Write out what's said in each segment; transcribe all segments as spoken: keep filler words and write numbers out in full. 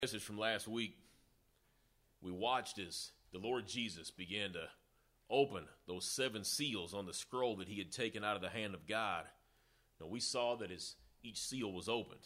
Message from last week, we watched as the Lord Jesus began to open those seven seals on the scroll that he had taken out of the hand of God. Now we saw that as each seal was opened,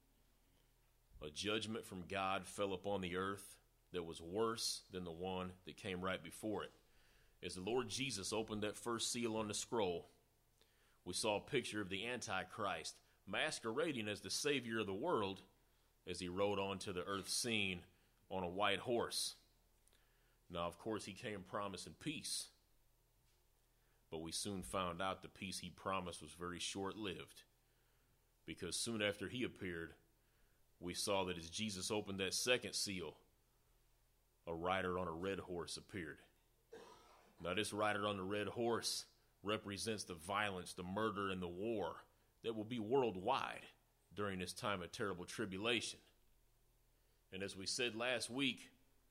a judgment from God fell upon the earth that was worse than the one that came right before it. As the Lord Jesus opened that first seal on the scroll, we saw a picture of the Antichrist masquerading as the Savior of the world as he rode onto the earth scene on a white horse. Now, of course, he came promising peace, but we soon found out the peace he promised was very short-lived, because soon after he appeared, we saw that as Jesus opened that second seal, a rider on a red horse appeared. Now, this rider on the red horse represents the violence, the murder, and the war that will be worldwide during this time of terrible tribulation. And as we said last week,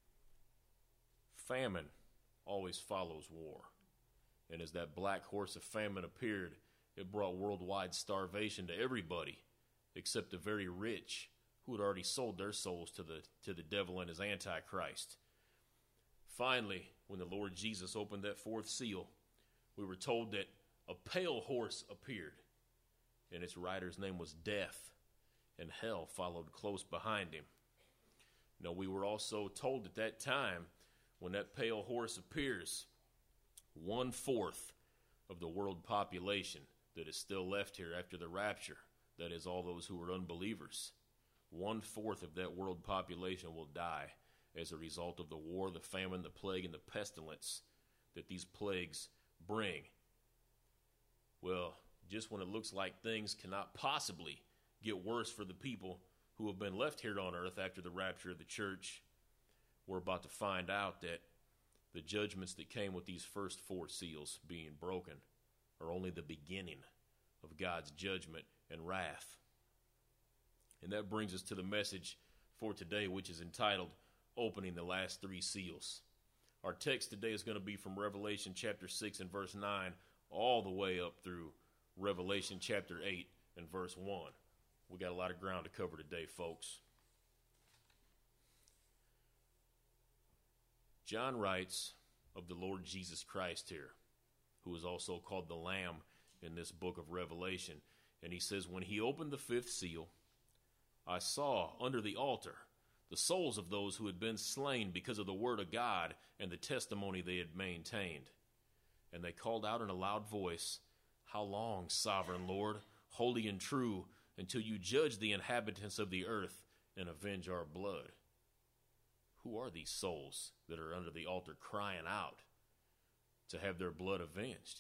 famine always follows war. And as that black horse of famine appeared, it brought worldwide starvation to everybody except the very rich who had already sold their souls to the to the devil and his Antichrist. Finally, when the Lord Jesus opened that fourth seal, we were told that a pale horse appeared, and its rider's name was Death, and hell followed close behind him. Now, we were also told at that time, when that pale horse appears, one-fourth of the world population that is still left here after the rapture, that is all those who are unbelievers, one-fourth of that world population will die as a result of the war, the famine, the plague, and the pestilence that these plagues bring. Well, just when it looks like things cannot possibly get worse for the people who have been left here on earth after the rapture of the church, we're about to find out that the judgments that came with these first four seals being broken are only the beginning of God's judgment and wrath. And that brings us to the message for today, which is entitled, Opening the Last Three Seals. Our text today is going to be from Revelation chapter six and verse nine all the way up through Revelation chapter eight and verse one. We got a lot of ground to cover today, folks. John writes of the Lord Jesus Christ here, who is also called the Lamb in this book of Revelation. And he says, when he opened the fifth seal, I saw under the altar the souls of those who had been slain because of the word of God and the testimony they had maintained. And they called out in a loud voice, How long, sovereign Lord, holy and true, until you judge the inhabitants of the earth and avenge our blood? Who are these souls that are under the altar crying out to have their blood avenged?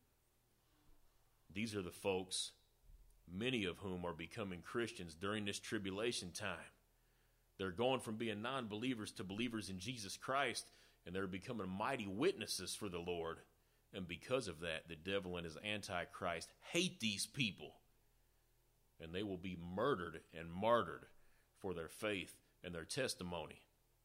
These are the folks, many of whom are becoming Christians during this tribulation time. They're going from being non-believers to believers in Jesus Christ, and they're becoming mighty witnesses for the Lord. And because of that, the devil and his Antichrist hate these people, and they will be murdered and martyred for their faith and their testimony.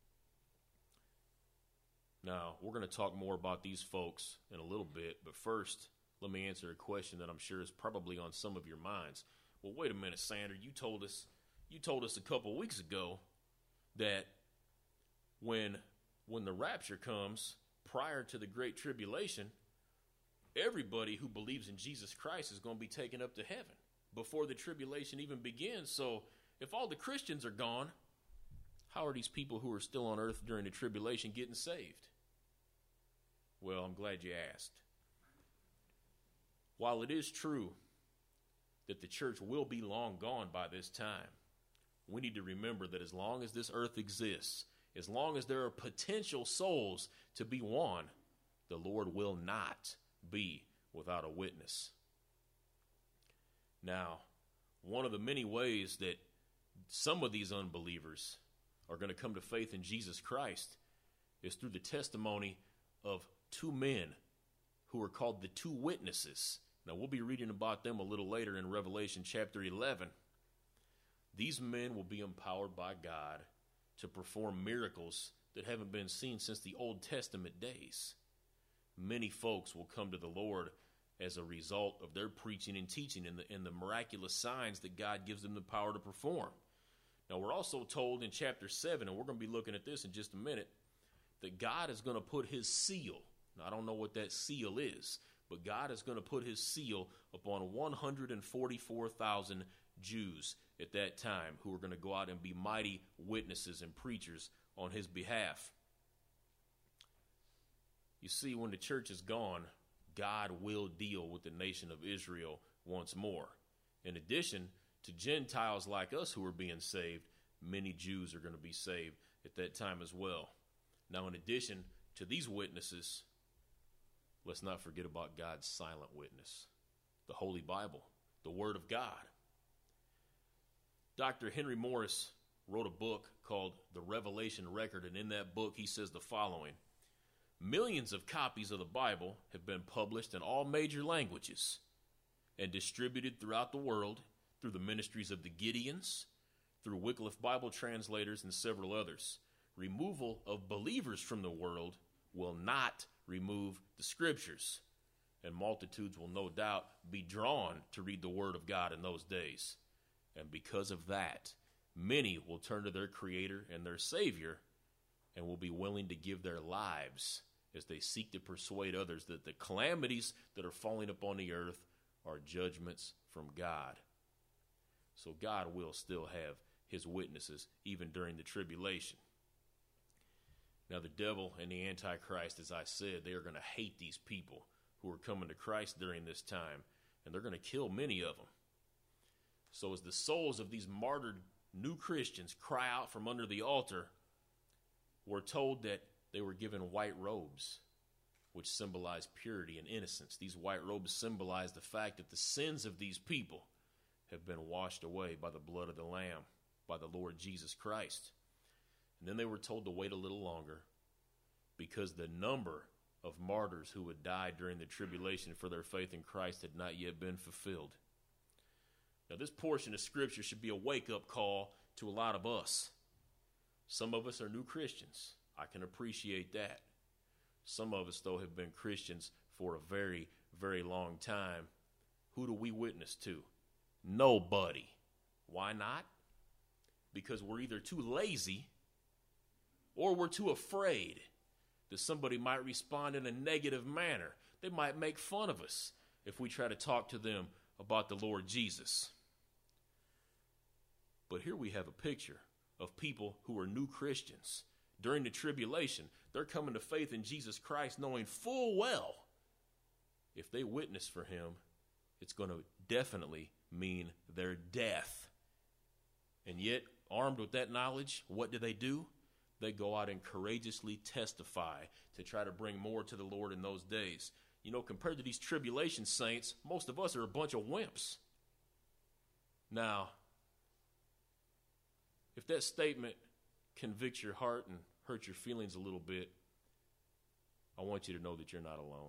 Now, we're going to talk more about these folks in a little bit, but first, let me answer a question that I'm sure is probably on some of your minds. Well, wait a minute, Sandra, you told us, you told us a couple weeks ago that when, when the rapture comes, prior to the Great Tribulation, everybody who believes in Jesus Christ is going to be taken up to heaven before the tribulation even begins. So if all the Christians are gone, how are these people who are still on earth during the tribulation getting saved? Well, I'm glad you asked. While it is true that the church will be long gone by this time, we need to remember that as long as this earth exists, as long as there are potential souls to be won, the Lord will not be without a witness. Now, one of the many ways that some of these unbelievers are going to come to faith in Jesus Christ is through the testimony of two men who are called the two witnesses. Now, we'll be reading about them a little later in Revelation chapter eleven. These men will be empowered by God to perform miracles that haven't been seen since the Old Testament days. Many folks will come to the Lord as a result of their preaching and teaching and the, and the miraculous signs that God gives them the power to perform. Now, we're also told in chapter seven, and we're going to be looking at this in just a minute, that God is going to put his seal. Now, I don't know what that seal is, but God is going to put his seal upon one hundred forty-four thousand Jews at that time who are going to go out and be mighty witnesses and preachers on his behalf. You see, when the church is gone, God will deal with the nation of Israel once more. In addition to Gentiles like us who are being saved, many Jews are going to be saved at that time as well. Now, in addition to these witnesses, let's not forget about God's silent witness, the Holy Bible, the Word of God. Doctor Henry Morris wrote a book called The Revelation Record, and in that book he says the following: millions of copies of the Bible have been published in all major languages and distributed throughout the world through the ministries of the Gideons, through Wycliffe Bible translators, and several others. Removal of believers from the world will not remove the scriptures, and multitudes will no doubt be drawn to read the Word of God in those days. And because of that, many will turn to their Creator and their Savior and will be willing to give their lives as they seek to persuade others that the calamities that are falling upon the earth are judgments from God. So God will still have his witnesses even during the tribulation. Now, the devil and the Antichrist, as I said, they are going to hate these people who are coming to Christ during this time, and they're going to kill many of them. So as the souls of these martyred new Christians cry out from under the altar, we're told that they were given white robes, which symbolize purity and innocence. These white robes symbolize the fact that the sins of these people have been washed away by the blood of the Lamb, by the Lord Jesus Christ. And then they were told to wait a little longer because the number of martyrs who would die during the tribulation for their faith in Christ had not yet been fulfilled. Now, this portion of Scripture should be a wake-up call to a lot of us. Some of us are new Christians. I can appreciate that. Some of us, though, have been Christians for a very, very long time. Who do we witness to? Nobody. Why not? Because we're either too lazy or we're too afraid that somebody might respond in a negative manner. They might make fun of us if we try to talk to them about the Lord Jesus. But here we have a picture of people who are new Christians. During the tribulation, they're coming to faith in Jesus Christ knowing full well if they witness for him, it's going to definitely mean their death. And yet, armed with that knowledge, what do they do? They go out and courageously testify to try to bring more to the Lord in those days. You know, compared to these tribulation saints, most of us are a bunch of wimps. Now, if that statement convicts your heart and hurts your feelings a little bit, I want you to know that you're not alone.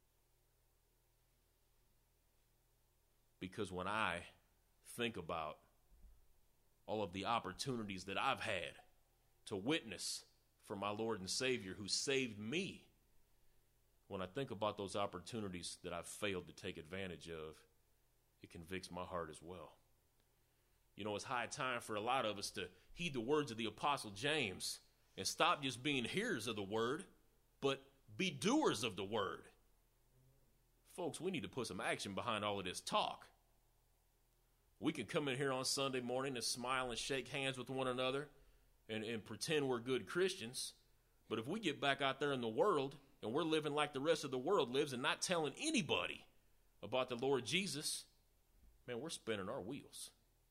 Because when I think about all of the opportunities that I've had to witness for my Lord and Savior who saved me, when I think about those opportunities that I've failed to take advantage of, it convicts my heart as well. You know, it's high time for a lot of us to heed the words of the Apostle James and stop just being hearers of the word, but be doers of the word. Folks, we need to put some action behind all of this talk. We can come in here on Sunday morning and smile and shake hands with one another and, and pretend we're good Christians. But if we get back out there in the world and we're living like the rest of the world lives and not telling anybody about the Lord Jesus, man, we're spinning our wheels.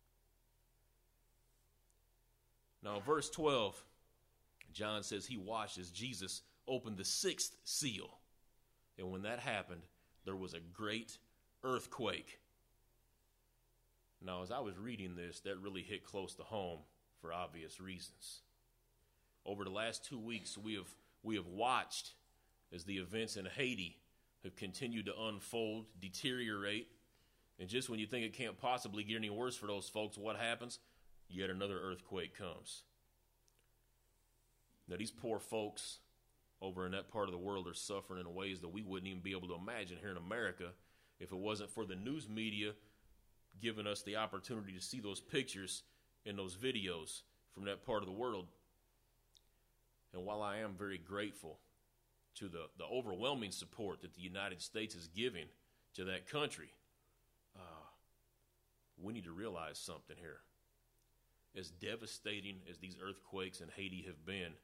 Now, verse twelve, John says he watched as Jesus opened the sixth seal. And when that happened, there was a great earthquake. Now, as I was reading this, that really hit close to home for obvious reasons. Over the last two weeks, we have we have watched as the events in Haiti have continued to unfold, deteriorate. And just when you think it can't possibly get any worse for those folks, what happens? Yet another earthquake comes. Now, these poor folks over in that part of the world are suffering in ways that we wouldn't even be able to imagine here in America if it wasn't for the news media giving us the opportunity to see those pictures in those videos from that part of the world. And while I am very grateful to the, the overwhelming support that the United States is giving to that country, uh, we need to realize something here. As devastating as these earthquakes in Haiti have been,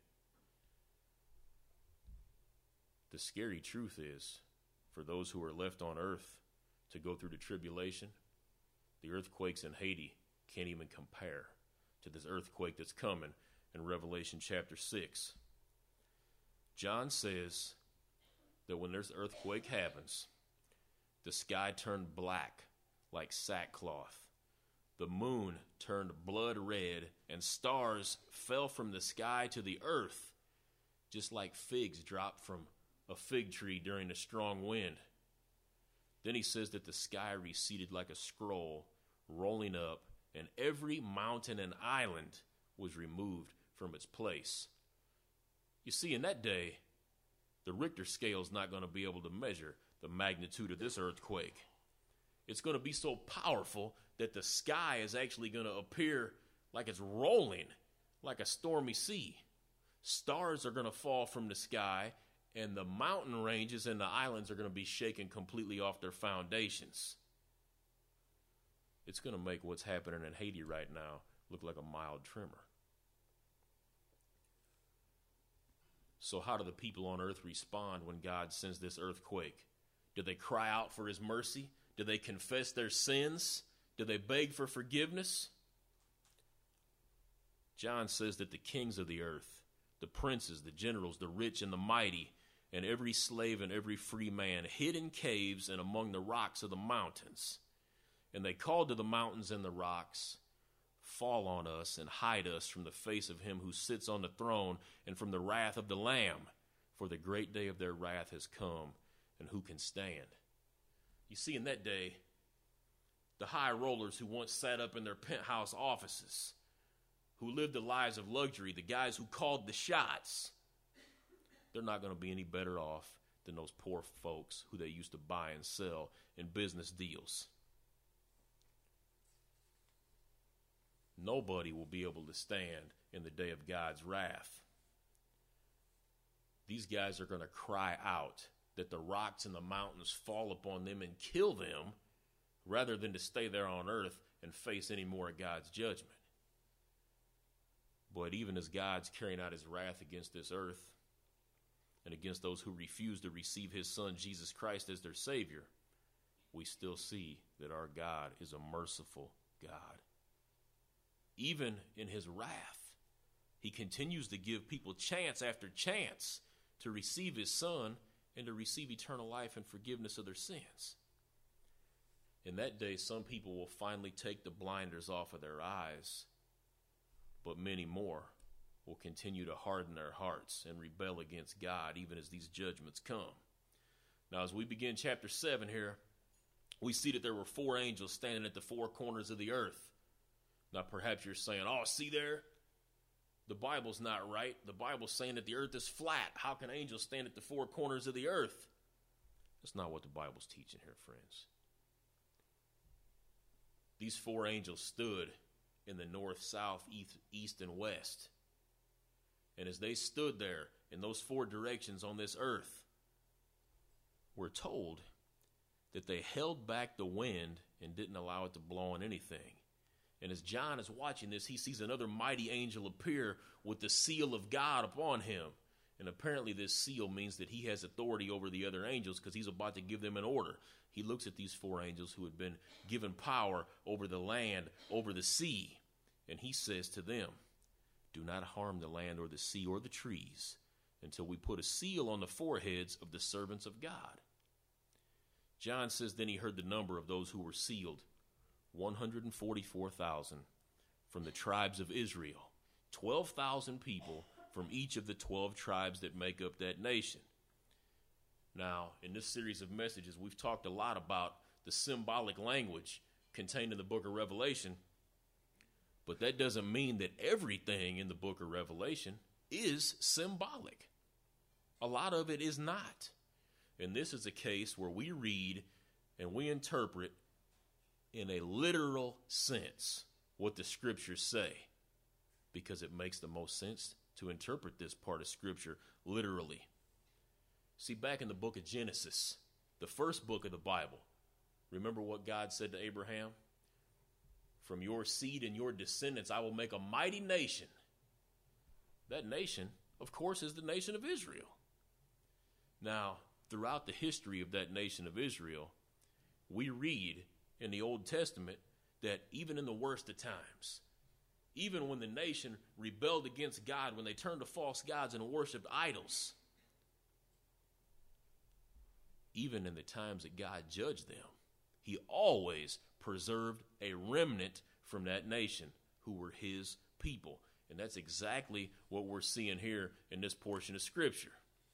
the scary truth is, for those who are left on earth to go through the tribulation, the earthquakes in Haiti can't even compare to this earthquake that's coming in Revelation chapter six. John says that when this earthquake happens, the sky turned black like sackcloth. The moon turned blood red, and stars fell from the sky to the earth, just like figs dropped from a fig tree during a strong wind. Then he says that the sky receded like a scroll, rolling up, and every mountain and island was removed from its place. You see, in that day, the Richter scale is not going to be able to measure the magnitude of this earthquake. It's going to be so powerful that the sky is actually going to appear like it's rolling, like a stormy sea. Stars are going to fall from the sky, and the mountain ranges and the islands are going to be shaken completely off their foundations. It's going to make what's happening in Haiti right now look like a mild tremor. So how do the people on earth respond when God sends this earthquake? Do they cry out for his mercy? Do they confess their sins? Do they beg for forgiveness? John says that the kings of the earth, the princes, the generals, the rich and the mighty, and every slave and every free man hid in caves and among the rocks of the mountains. And they called to the mountains and the rocks, fall on us and hide us from the face of him who sits on the throne and from the wrath of the Lamb. For the great day of their wrath has come, and who can stand? You see, in that day, the high rollers who once sat up in their penthouse offices, who lived the lives of luxury, the guys who called the shots, they're not going to be any better off than those poor folks who they used to buy and sell in business deals. Nobody will be able to stand in the day of God's wrath. These guys are going to cry out that the rocks and the mountains fall upon them and kill them, rather than to stay there on earth and face any more of God's judgment. But even as God's carrying out his wrath against this earth and against those who refuse to receive his son Jesus Christ as their Savior, we still see that our God is a merciful God. Even in his wrath, he continues to give people chance after chance to receive his son and to receive eternal life and forgiveness of their sins. In that day, some people will finally take the blinders off of their eyes, but many more will continue to harden their hearts and rebel against God even as these judgments come. Now, as we begin chapter seven here, we see that there were four angels standing at the four corners of the earth. Now, perhaps you're saying, oh, see there? The Bible's not right. The Bible's saying that the earth is flat. How can angels stand at the four corners of the earth? That's not what the Bible's teaching here, friends. These four angels stood in the north, south, east, and west. And as they stood there in those four directions on this earth, we're told that they held back the wind and didn't allow it to blow on anything. And as John is watching this, he sees another mighty angel appear with the seal of God upon him. And apparently this seal means that he has authority over the other angels because he's about to give them an order. He looks at these four angels who had been given power over the land, over the sea, and he says to them, do not harm the land or the sea or the trees until we put a seal on the foreheads of the servants of God. John says, then he heard the number of those who were sealed, one hundred forty-four thousand from the tribes of Israel, twelve thousand people from each of the twelve tribes that make up that nation. Now, in this series of messages, we've talked a lot about the symbolic language contained in the book of Revelation, but that doesn't mean that everything in the book of Revelation is symbolic. A lot of it is not. And this is a case where we read and we interpret in a literal sense what the scriptures say, because it makes the most sense to interpret this part of scripture literally. See, back in the book of Genesis, the first book of the Bible, remember what God said to Abraham? From your seed and your descendants, I will make a mighty nation. That nation, of course, is the nation of Israel. Now, throughout the history of that nation of Israel, we read in the Old Testament that even in the worst of times, even when the nation rebelled against God, when they turned to false gods and worshiped idols, even in the times that God judged them, he always preserved a remnant from that nation who were his people. And that's exactly what we're seeing here in this portion of Scripture.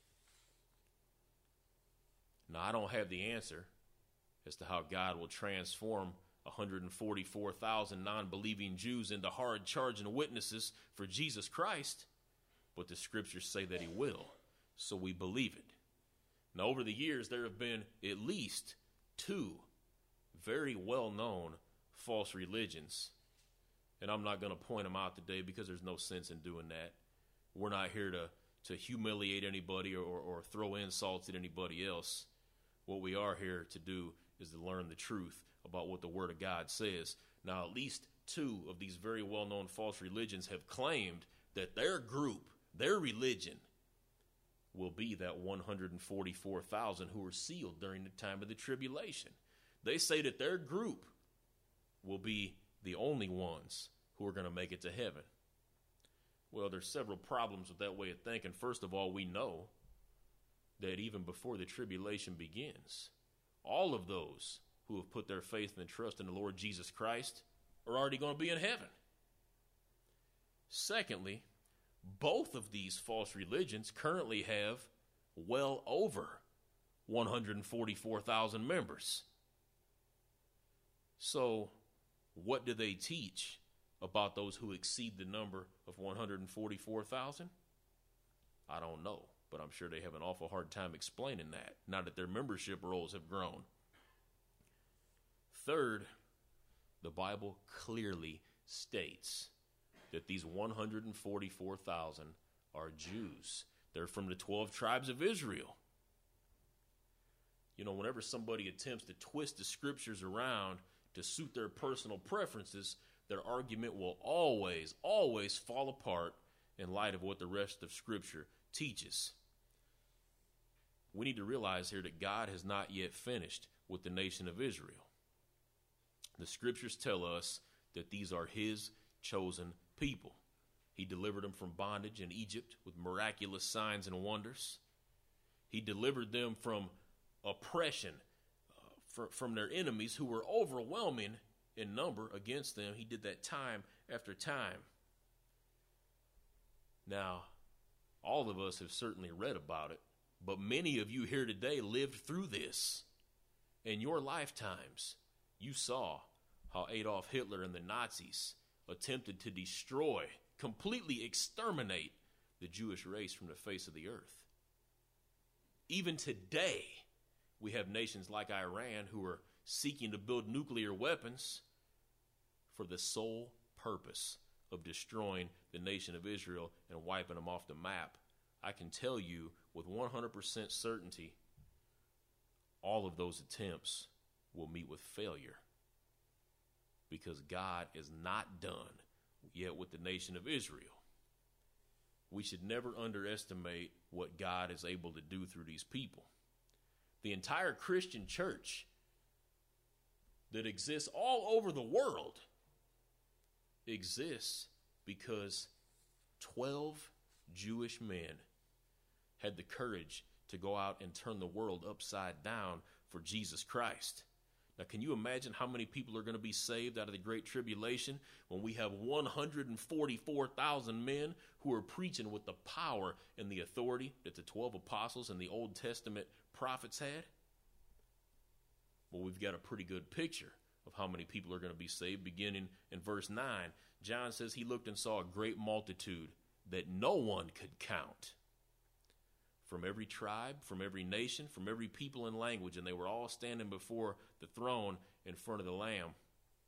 Now, I don't have the answer as to how God will transform one hundred forty-four thousand non-believing Jews into hard-charging witnesses for Jesus Christ, but the Scriptures say that he will, so we believe it. Now, over the years, there have been at least two very well-known false religions, and I'm not going to point them out today because there's no sense in doing that. We're not here to, to humiliate anybody or, or throw insults at anybody else. What we are here to do is to learn the truth about what the Word of God says. Now, at least two of these very well-known false religions have claimed that their group, their religion, will be that one hundred forty-four thousand who were sealed during the time of the tribulation. They say that their group will be the only ones who are going to make it to heaven. Well, there's several problems with that way of thinking. First of all, we know that even before the tribulation begins, all of those who have put their faith and trust in the Lord Jesus Christ are already going to be in heaven. Secondly, both of these false religions currently have well over one hundred forty-four thousand members. So, what do they teach about those who exceed the number of one hundred forty-four thousand? I don't know, but I'm sure they have an awful hard time explaining that, now that their membership rolls have grown. Third, the Bible clearly states that these one hundred forty-four thousand are Jews. They're from the twelve tribes of Israel. You know, whenever somebody attempts to twist the scriptures around to suit their personal preferences, their argument will always, always fall apart in light of what the rest of Scripture teaches. We need to realize here that God has not yet finished with the nation of Israel. The Scriptures tell us that these are his chosen people. He delivered them from bondage in Egypt with miraculous signs and wonders. He delivered them from oppression uh, for, from their enemies who were overwhelming in number against them. He did that time after time. Now, all of us have certainly read about it, but many of you here today lived through this. In your lifetimes, you saw how Adolf Hitler and the Nazis attempted to destroy, completely exterminate the Jewish race from the face of the earth. Even today, we have nations like Iran who are seeking to build nuclear weapons for the sole purpose of destroying the nation of Israel and wiping them off the map. I can tell you with one hundred percent certainty, all of those attempts will meet with failure, because God is not done yet with the nation of Israel. We should never underestimate what God is able to do through these people. The entire Christian church that exists all over the world exists because twelve Jewish men had the courage to go out and turn the world upside down for Jesus Christ. Now, can you imagine how many people are going to be saved out of the Great Tribulation when we have one hundred forty-four thousand men who are preaching with the power and the authority that the twelve apostles and the Old Testament prophets had? Well, we've got a pretty good picture of how many people are going to be saved beginning in verse nine. John says he looked and saw a great multitude that no one could count, from every tribe, from every nation, from every people and language, and they were all standing before the throne in front of the Lamb.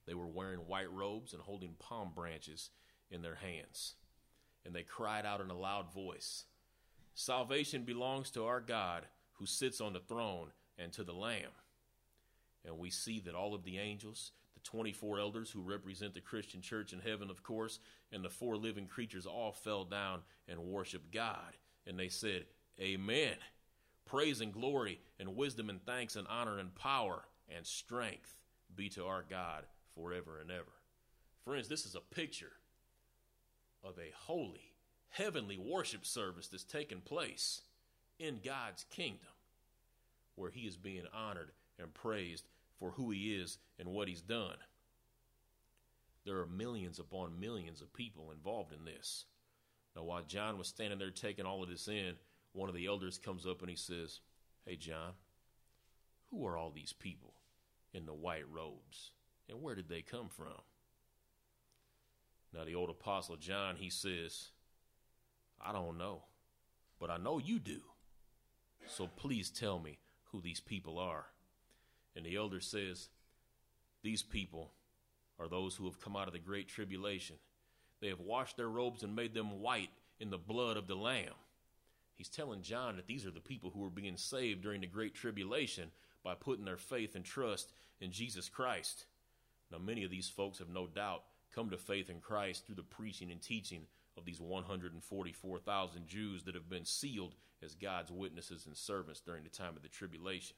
They were wearing white robes and holding palm branches in their hands. And they cried out in a loud voice, "Salvation belongs to our God who sits on the throne and to the Lamb." And we see that all of the angels, the twenty-four elders who represent the Christian church in heaven, of course, and the four living creatures all fell down and worshiped God. And they said, "Amen. Praise and glory and wisdom and thanks and honor and power and strength be to our God forever and ever." Friends, this is a picture of a holy, heavenly worship service that's taking place in God's kingdom, where he is being honored and praised for who he is and what he's done. There are millions upon millions of people involved in this. Now, while John was standing there taking all of this in, one of the elders comes up and he says, "Hey, John, who are all these people in the white robes, and where did they come from?" Now, the old apostle John, he says, "I don't know, but I know you do. So please tell me who these people are." And the elder says, "These people are those who have come out of the great tribulation. They have washed their robes and made them white in the blood of the Lamb." He's telling John that these are the people who are being saved during the great tribulation by putting their faith and trust in Jesus Christ. Now, many of these folks have no doubt come to faith in Christ through the preaching and teaching of these one hundred forty-four thousand Jews that have been sealed as God's witnesses and servants during the time of the tribulation.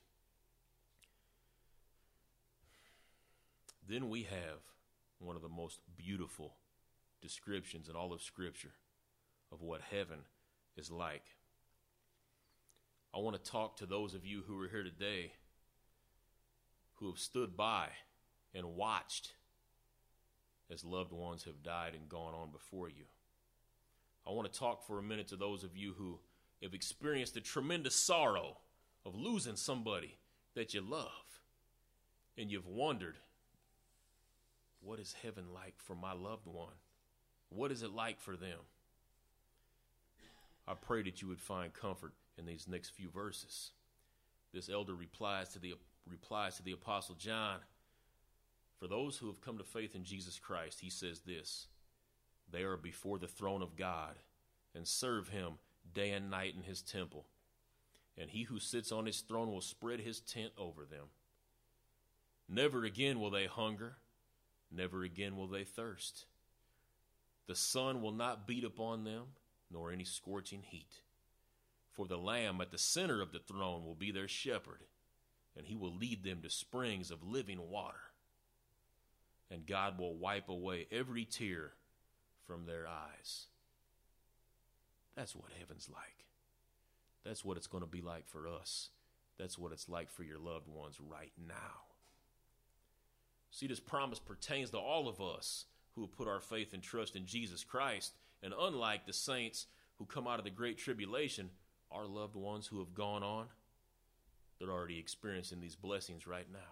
Then we have one of the most beautiful descriptions in all of Scripture of what heaven is like. I want to talk to those of you who are here today who have stood by and watched as loved ones have died and gone on before you. I want to talk for a minute to those of you who have experienced the tremendous sorrow of losing somebody that you love, and you've wondered, what is heaven like for my loved one? What is it like for them? I pray that you would find comfort in these next few verses. This elder replies to the replies to the apostle John. For those who have come to faith in Jesus Christ, he says this: they are before the throne of God and serve him day and night in his temple. And he who sits on his throne will spread his tent over them. Never again will they hunger. Never again will they thirst. The sun will not beat upon them, nor any scorching heat. For the Lamb at the center of the throne will be their shepherd, and he will lead them to springs of living water. And God will wipe away every tear from their eyes. That's what heaven's like. That's what it's going to be like for us. That's what it's like for your loved ones right now. See, this promise pertains to all of us who have put our faith and trust in Jesus Christ. And unlike the saints who come out of the great tribulation, our loved ones who have gone on, they're already experiencing these blessings right now.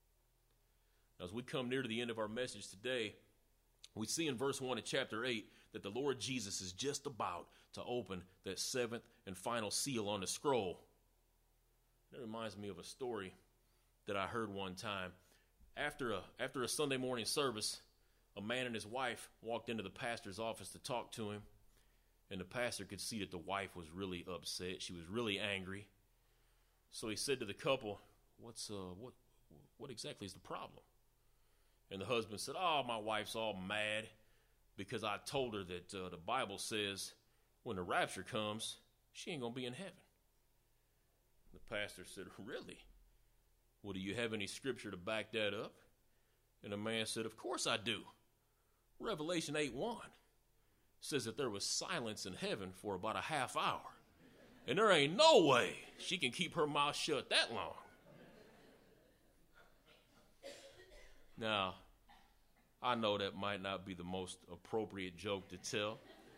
Now, as we come near to the end of our message today, we see in verse one of chapter eight that the Lord Jesus is just about to open that seventh and final seal on the scroll. That reminds me of a story that I heard one time. After a, after a Sunday morning service, a man and his wife walked into the pastor's office to talk to him, and the pastor could see that the wife was really upset. She was really angry. So he said to the couple, "What's uh what what exactly is the problem?" And the husband said, "Oh, my wife's all mad because I told her that uh, the Bible says when the rapture comes, she ain't going to be in heaven." The pastor said, "Really? Well, do you have any scripture to back that up?" And the man said, "Of course I do. Revelation eight one says that there was silence in heaven for about a half hour. And there ain't no way she can keep her mouth shut that long." Now, I know that might not be the most appropriate joke to tell.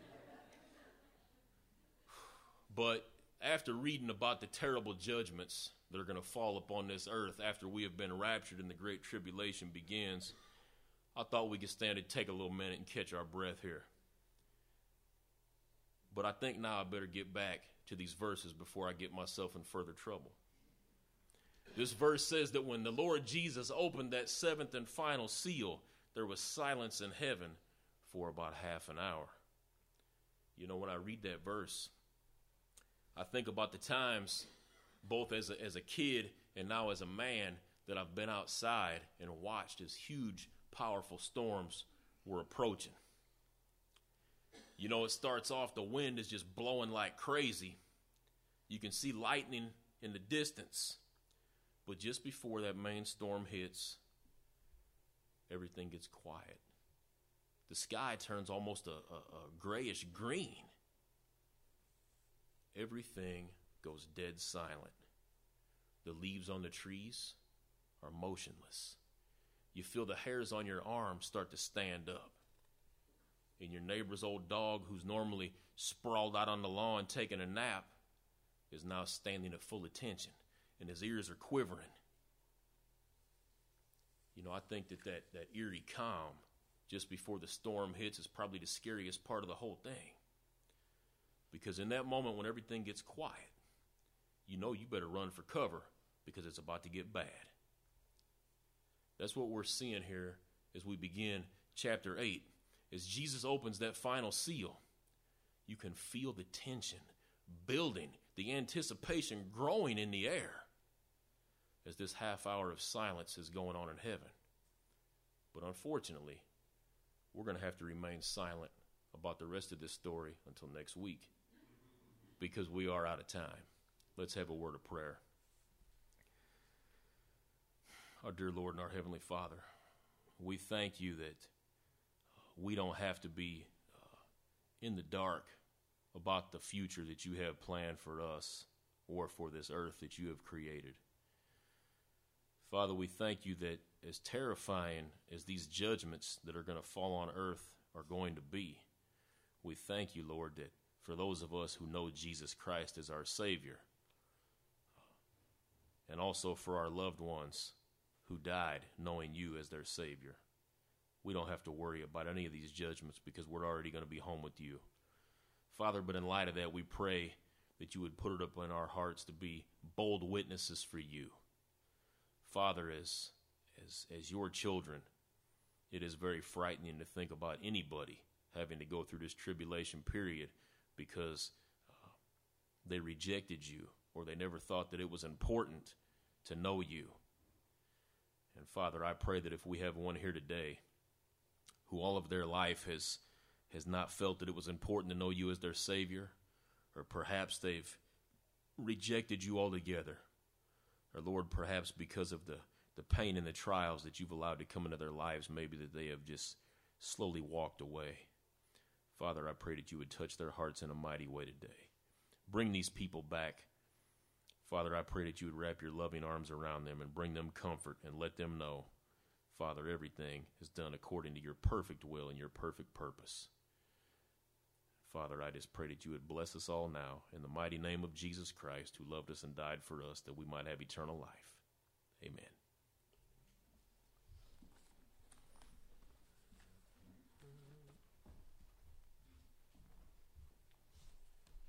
But after reading about the terrible judgments that are going to fall upon this earth after we have been raptured and the great tribulation begins, I thought we could stand and take a little minute and catch our breath here. But I think now I better get back to these verses before I get myself in further trouble. This verse says that when the Lord Jesus opened that seventh and final seal, there was silence in heaven for about half an hour. You know, when I read that verse, I think about the times, both as a, as a kid and now as a man, that I've been outside and watched as huge, powerful storms were approaching. You know, it starts off, the wind is just blowing like crazy. You can see lightning in the distance. But just before that main storm hits, everything gets quiet. The sky turns almost a, a, a grayish green. Everything goes dead silent. The leaves on the trees are motionless. You feel the hairs on your arms start to stand up. And your neighbor's old dog, who's normally sprawled out on the lawn taking a nap, is now standing at full attention, and his ears are quivering. You know, I think that that, that eerie calm just before the storm hits is probably the scariest part of the whole thing. Because in that moment when everything gets quiet, you know you better run for cover because it's about to get bad. That's what we're seeing here as we begin chapter eight. As Jesus opens that final seal, you can feel the tension building, the anticipation growing in the air as this half hour of silence is going on in heaven. But unfortunately, we're going to have to remain silent about the rest of this story until next week because we are out of time. Let's have a word of prayer. Our dear Lord and our Heavenly Father, we thank you that we don't have to be uh, in the dark about the future that you have planned for us or for this earth that you have created. Father, we thank you that as terrifying as these judgments that are going to fall on earth are going to be, we thank you, Lord, that for those of us who know Jesus Christ as our Savior, and also for our loved ones who died knowing you as their Savior, we don't have to worry about any of these judgments because we're already going to be home with you. Father, but in light of that, we pray that you would put it up in our hearts to be bold witnesses for you. Father, as, as, as your children, it is very frightening to think about anybody having to go through this tribulation period because uh, they rejected you or they never thought that it was important to know you. And Father, I pray that if we have one here today who all of their life has has not felt that it was important to know you as their Savior, or perhaps they've rejected you altogether, or Lord, perhaps because of the, the pain and the trials that you've allowed to come into their lives, maybe that they have just slowly walked away. Father, I pray that you would touch their hearts in a mighty way today. Bring these people back. Father, I pray that you would wrap your loving arms around them and bring them comfort and let them know, Father, everything is done according to your perfect will and your perfect purpose. Father, I just pray that you would bless us all now in the mighty name of Jesus Christ, who loved us and died for us that we might have eternal life. Amen.